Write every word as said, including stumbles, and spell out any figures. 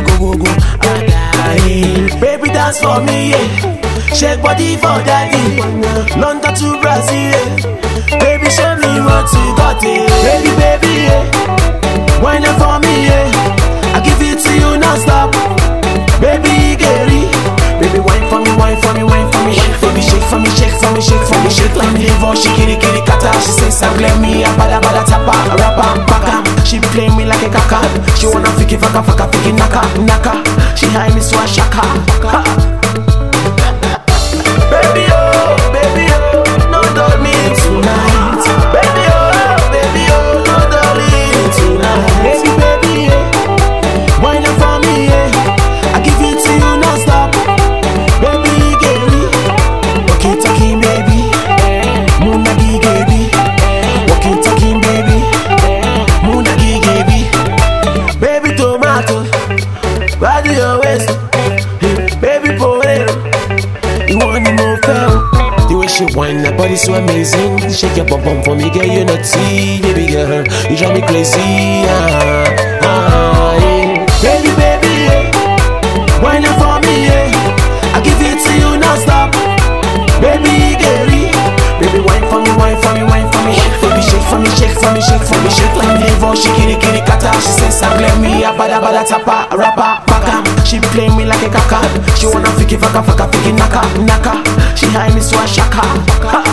go go go. Again, baby dance for me, yeah. Shake body for daddy. London to Brazil, yeah. Baby show me what you got, yeah. Baby, baby, yeah. Wine up for me, yeah. I give it to you non-stop. Baby, Gary. Baby, wine for me, wine for me, wine for me. Baby, shake for me, shake for me, shake for me. Shake like me, live she kitty kitty kata. She says, I blame me, I bada bada tapa, rappa, baka. She play me like a kaka. She wanna fiki faka faka fiki naka, naka. She high me so a shaka. Ha. Baby, oh, baby, oh, no darling tonight. Baby, oh, baby, oh, no darling tonight. Baby, baby, yeah. Wine up for me, yeah. I give it to you non-stop. Baby, Gary. Walking, talking, baby. Moonagi, baby. Walking, talking, baby. Moonagi, baby. Baby, tomato. Why do you waste? Baby, potato. You want me more fell? The way she whine, her body so amazing. Shake your bum bum for me, girl, you not see. Baby girl, you drive me crazy. Ah, ah, yeah. Baby, baby, yeah. Whine up for me, yeah. I give it to you non-stop. Baby, Gary. Baby, whine for me, whine for me, whine for me. Baby, shake for me, shake for me, shake for me. Shake like me, live she kitty kitty kata. She says, I blame me, I bada bada tapa, rappa, baka. She play me like a kaka. She wanna fiki faka faka fiki naka, naka. She high me so a shaka. Ha.